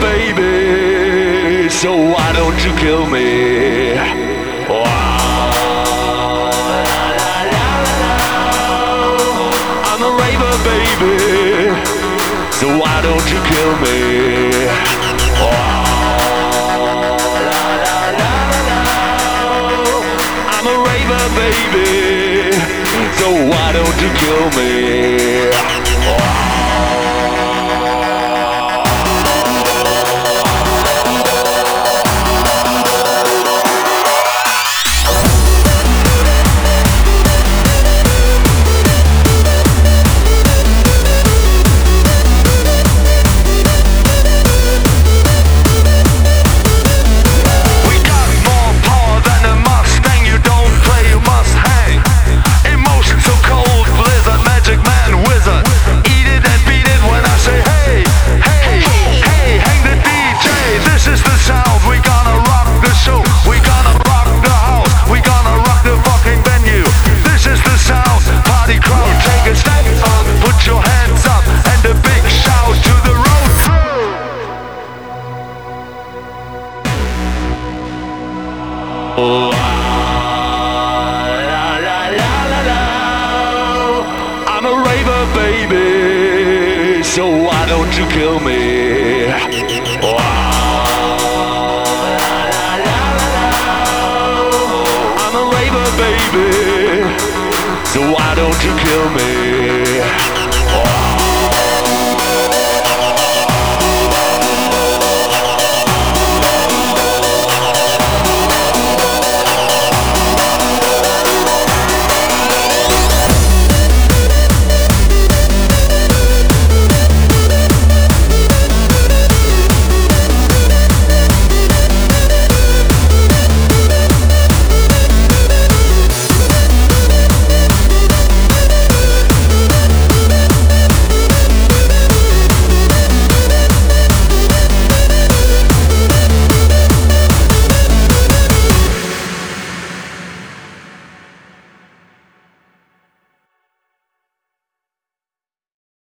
baby, so why don't you kill me? I'm a raver, baby, so why don't you kill me? I'm a raver, baby, so why don't you kill me? I'm a raver, baby, so why don't you kill me? I'm a raver, baby, so why don't you kill me?